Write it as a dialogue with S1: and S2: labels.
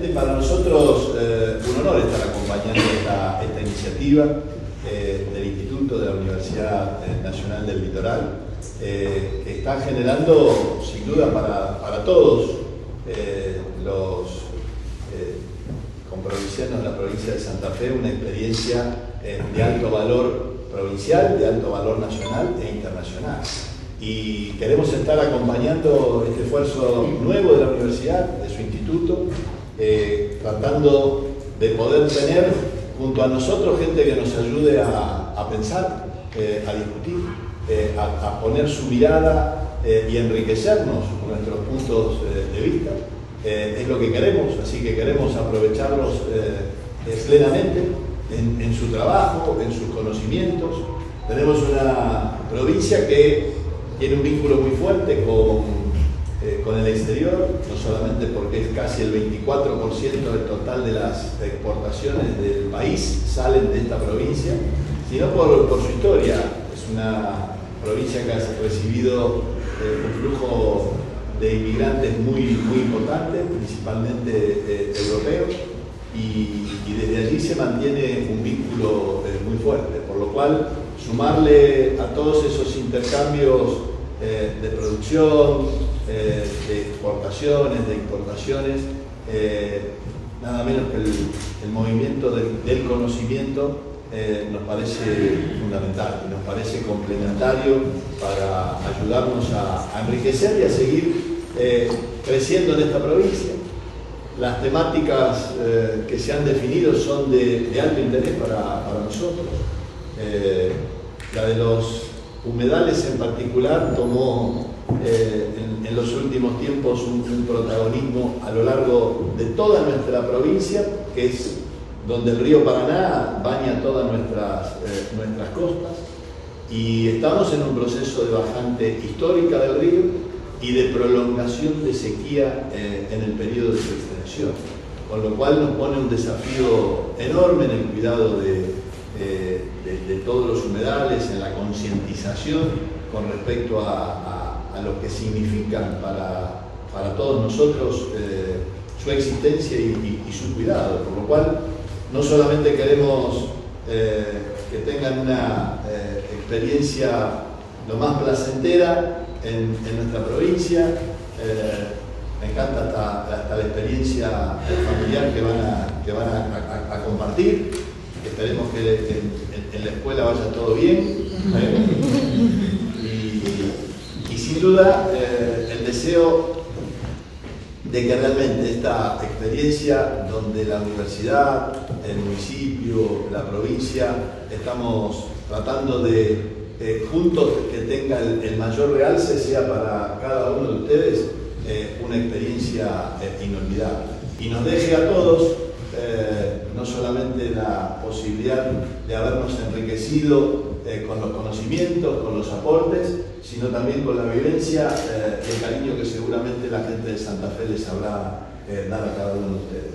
S1: realmente para nosotros un honor estar acompañando esta iniciativa del Instituto de la Universidad Nacional del Litoral, que está generando sin duda para todos los comprovincianos de la provincia de Santa Fe una experiencia de alto valor provincial, de alto valor nacional e internacional. Y queremos estar acompañando este esfuerzo nuevo de la universidad, de su instituto, tratando de poder tener junto a nosotros gente que nos ayude a pensar, a discutir, a poner su mirada y enriquecernos nuestros puntos de vista. Es lo que queremos, así que queremos aprovecharlos plenamente en su trabajo, en sus conocimientos. Tenemos una provincia que tiene un vínculo muy fuerte con el exterior, no solamente porque es casi el 24% del total de las exportaciones del país salen de esta provincia, sino por su historia. Es una provincia que ha recibido un flujo de inmigrantes muy importante, principalmente europeos, y desde allí se mantiene un vínculo muy fuerte, por lo cual sumarle a todos esos intercambios de producción, de exportaciones, de importaciones, nada menos que el movimiento del conocimiento nos parece fundamental y nos parece complementario para ayudarnos a enriquecer y a seguir creciendo en esta provincia. Las temáticas que se han definido son de alto interés para nosotros. La de los humedales en particular tomó en los últimos tiempos un protagonismo a lo largo de toda nuestra provincia, que es donde el río Paraná baña todas nuestras costas, y estamos en un proceso de bajante histórica del río y de prolongación de sequía en el periodo de su extensión, con lo cual nos pone un desafío enorme en el cuidado de todos los humedales, en la concientización con respecto a lo que significan para todos nosotros su existencia y su cuidado, por lo cual no solamente queremos que tengan una experiencia lo más placentera en nuestra provincia, me encanta hasta la experiencia familiar que van a compartir. Esperemos que en la escuela vaya todo bien. Y sin duda el deseo de que realmente esta experiencia donde la universidad, el municipio, la provincia, estamos tratando de juntos que tenga el mayor realce, sea para cada uno de ustedes una experiencia inolvidable. Y nos deje a todos no solamente la posibilidad de habernos enriquecido con los conocimientos, con los aportes, sino también con la vivencia y el cariño que seguramente la gente de Santa Fe les sabrá dar a cada uno de ustedes.